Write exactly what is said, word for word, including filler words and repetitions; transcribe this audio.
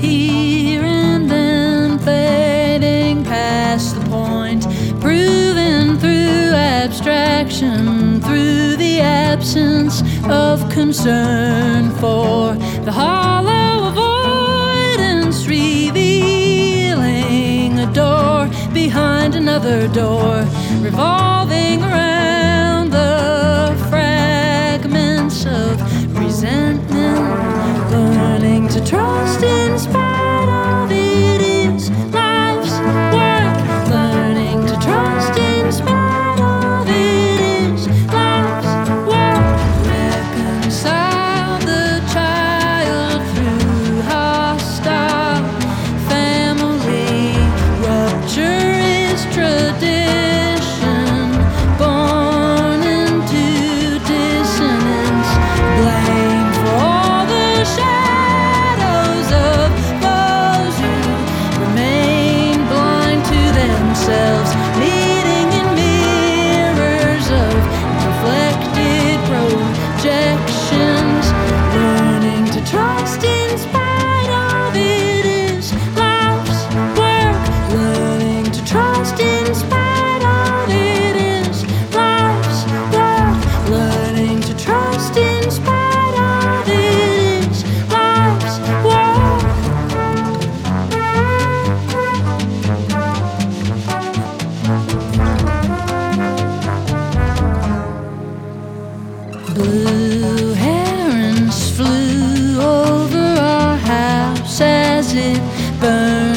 here and then, fading past the point, proven through abstraction, through the absence of concern for the hollow avoidance, revealing a door behind another door, revolving around the fragments of resentment, learning to trust in spite of it is life's work, learning to trust in spite of it is life's work, reconcile the child through hostile family, rupture is tradition, born into dissonance, blame for all the shadows of those who remain blind to themselves, meeting in mirrors of reflected projections, learning to trust in spite of it is life's work, learning to trust in spite of it is life's work, learning to trust in spite of it is life's work. Blue herons flew over our house as it burned.